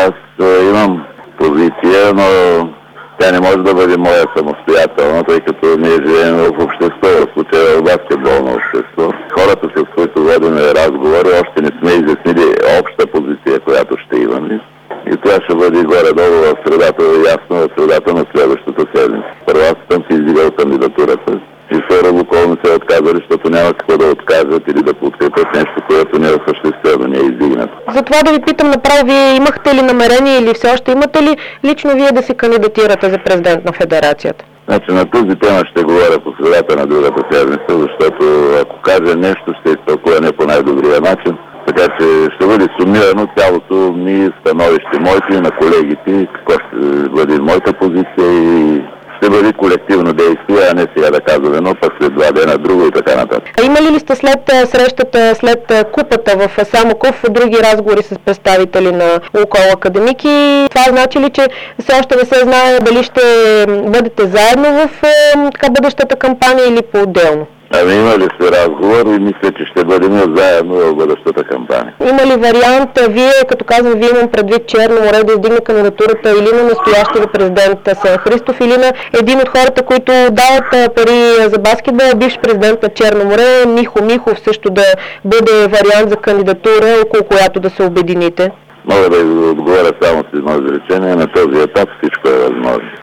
Аз имам позиция, но тя не може да бъде моя самостоятелна, тъй като ние живеем в общество, в случая в баскетболно общество. Хората, с които водим разговори, още не сме изяснили обща позиция, която ще имаме. И това ще бъде горе-долу в средата, ясно в средата на следващата седмица. Първо аз съм си издигал кандидатурата и второ Лукойл не се отказали, защото няма какво да откажат или да подкрепят нещо, което не е осъществено, не е издигнато. Затова да ви питам направо, вие имахте ли намерение или все още имате ли лично вие да се кандидатирате за президент на федерацията? Значи на тази тема ще говоря по средата на другата седмица, защото ако кажа нещо, ще изтълкува не по най-добрия начин. Така че ще бъде сумирано цялото ми становище, моето и на колегите, какво ще бъде моята позиция и ще бъде колективно действие, а не сега да казваме едно, пък след 2 дена друго и така нататък. Има ли сте след срещата, след купата в Самоков, други разговори с представители на Лукойл Академик и това значи ли, че все още не се знае дали ще бъдете заедно в бъдещата кампания или по-отделно? Ами има ли се разговор и мисля, че ще бъдем заедно в бъдещата кампания. Има ли вариант, вие, като казвам, вие имам предвид Черно море, да издигне кандидатурата или на настоящия президент Асен Христов, или на един от хората, които дават пари за баскетбол, бивш президент на Черно море, Михо Михов, също да бъде вариант за кандидатура, около която да се обедините? Мога да отговоря само с едно изречение. На този етап всичко е възможно.